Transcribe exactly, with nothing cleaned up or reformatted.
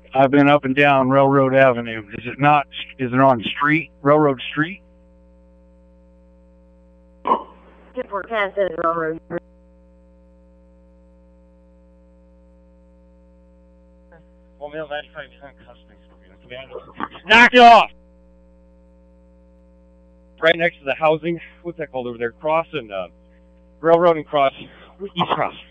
I've been up and down Railroad Avenue. Is it not? Is it on Street? Railroad Street? Forecast says Railroad. Well, Mill ninety-five percent customers. Knock it off! Right next to the housing. What's that called over there? Crossing uh, Railroad and Cross. East Cross.